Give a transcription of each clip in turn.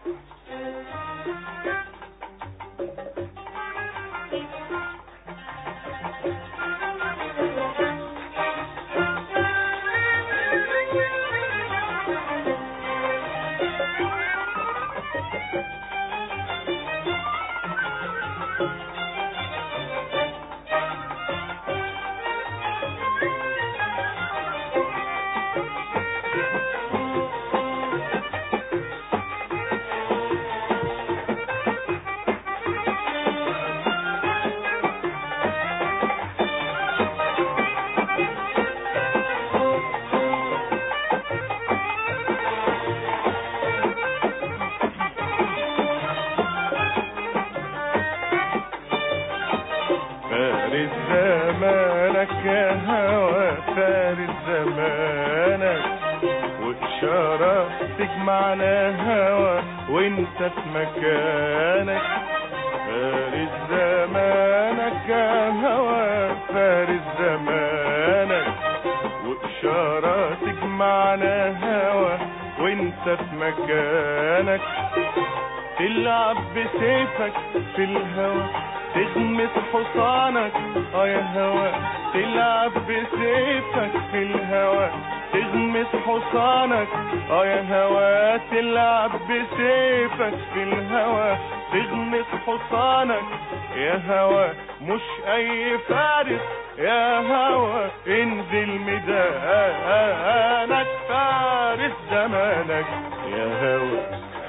فارس زمانك يا هوى، فارس زمانك، وإشارة تجمعنا هوى وانت في مكانك. فارس زمانك يا هوى، فارس زمانك، وإشارة تجمعنا هوى وانت في مكانك. تلعب بسيفك في الهوى تغمس حصانك يا هوى، تلعب بسيفك في الهوى تغمس حصانك يا هوى، تلعب بسيفك في الهوى تغمس حصانك يا هوى. مش اي فارس يا هوى، انزل ميدانك، فارس زمانك يا هوى.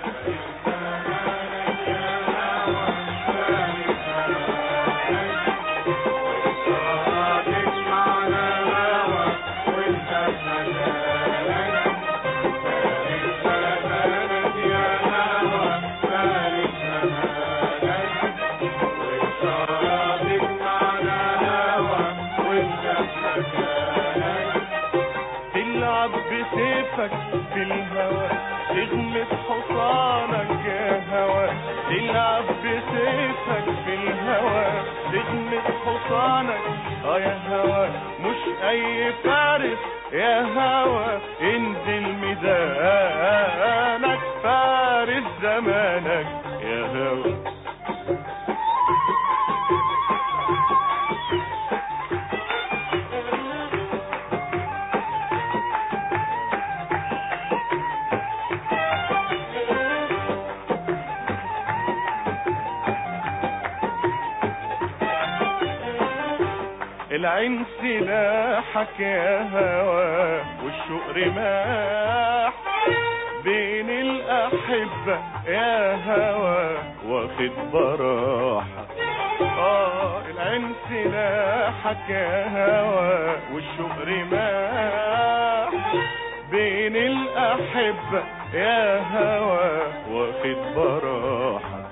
تلعب بسيفك في الهوى تغمس حصانك يا هوى، تلعب بسيفك في الهوى تغمس حصانك يا هوى. مش اي فارس يا هوى، انزل ميدانك، فارس زمانك يا هوى. العين سلاحك يا هوى والشوق رماح بين الأحبة يا هوى واخد براحة. العين سلاحك يا هوى والشوق رماح بين الأحبة يا هوى واخد براحة.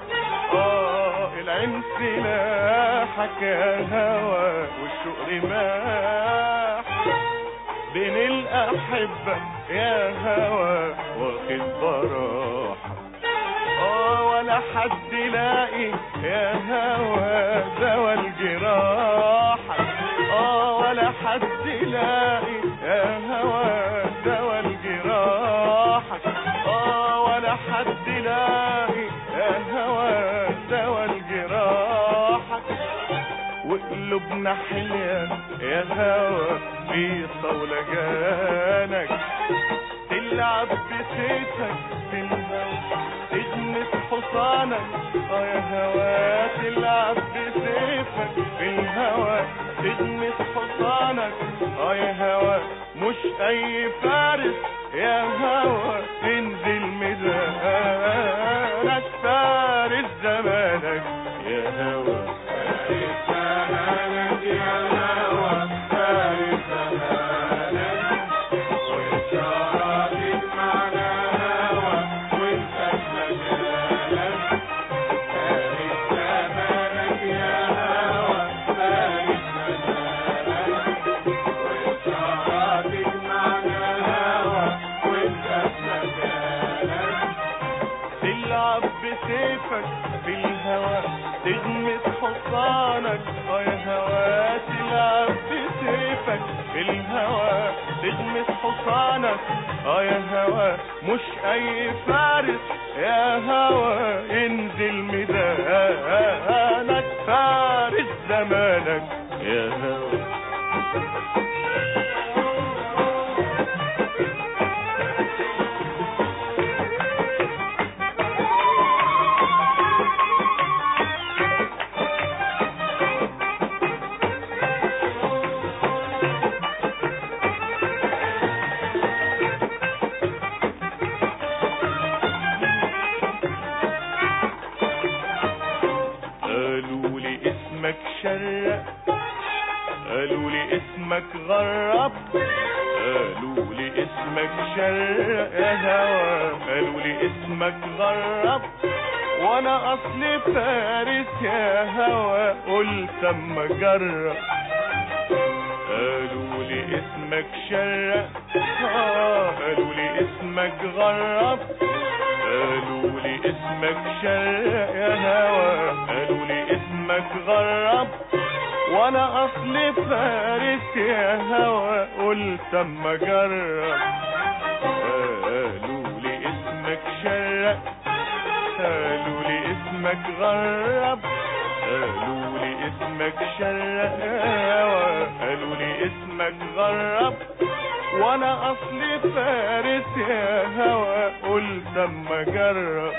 العين سلاحك يا هوى والشوق رماح بين الأحبة يا هوى واخد براحة. ولا حد لاقي يا هوى دوا الجراحة. ولا حد لاقي يا هوى دوا الجراحة. ولا حد لاقي يا هوى دوا الجراحة. وقلوبنا حلية يا هوى في صولجانك، تلعب بسيفك في الهوى تغمس حصانك يا هوى، تلعب بسيفك في الهوى تغمس حصانك يا هوى. مش اي فارس يا هوى، انزل ميدانك، فارس زمانك يا هوى. فارس زمانك يا هوى، فارس زمانك، وإشارة تجمعنا هوى وانت في مكانك. فارس زمانك يا هوى، فارس زمانك، وإشارة تجمعنا هوى وانت في مكانك. تلعب بسيفك في الهوى تغمس حصانك يا هوى، تلعب بسيفك في الهوى تغمس حصانك يا هوا مش اي فارس يا هوا انزل ميدانك فارس زمانك يا هوا قالوا لي اسمك شرق قالوا لي اسمك غرب قالوا لي اسمك شرق يا هوا قالوا لي اسمك غرب وانا اصلي فارس يا هوا قلت اما اجرب قالوا لي اسمك شرق قالوا لي اسمك غرب قالوا لي اسمك شرق يا هوا قالوا لي اسمك غرب وانا اصلي فارس يا هوا قلت اما اجرب قالوا لي اسمك شرق قالوا لي اسمك غرب قالوا لي اسمك شرق يا هوا قالوا لي اسمك غرب وانا اصلي فارس يا هوا قلت اما اجرب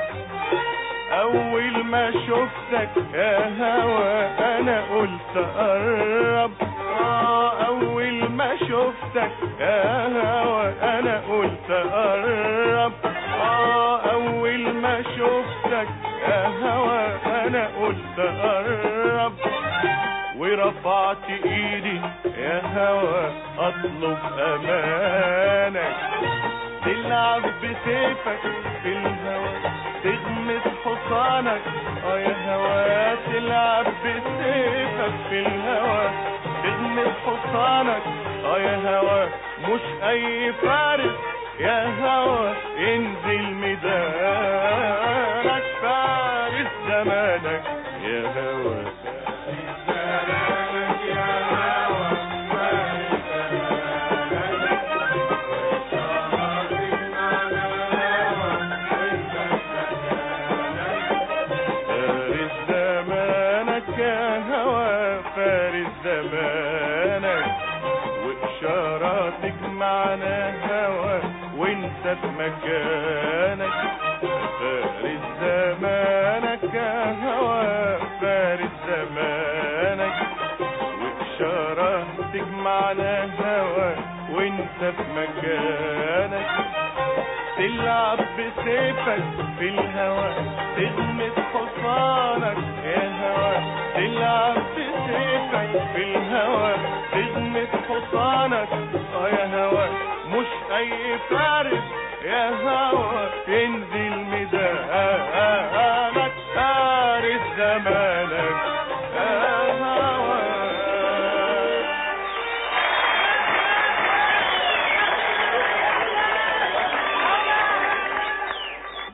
اول ما شفتك يا هوا انا قلت اقرب اول ما شفتك يا هوا انا قلت اقرب اول ما شفتك يا هوا انا قلت اقرب ورفعت ايدي يا هوا اطلب امانك تلعب بسيفك في الهوا تغمس حصانك يا هوا تلعب بسيفك في الهوا تغمس حصانك يا هوا مش اي فارس يا هوا انزل ميدانك فارس زمانك يا هوا فارس زمانك وإشاراتك معنا هوا وانت في مكانك فارس زمانك يا هوا فارس زمانك وإشاراتك معنا هوا وانت في مكانك تلعب بسيفك في الهوا تغمس حصانك يا هوا تلعب بسيفك في الهوا تغمس حصانك يا هوا مش اي فارس يا هوا انزل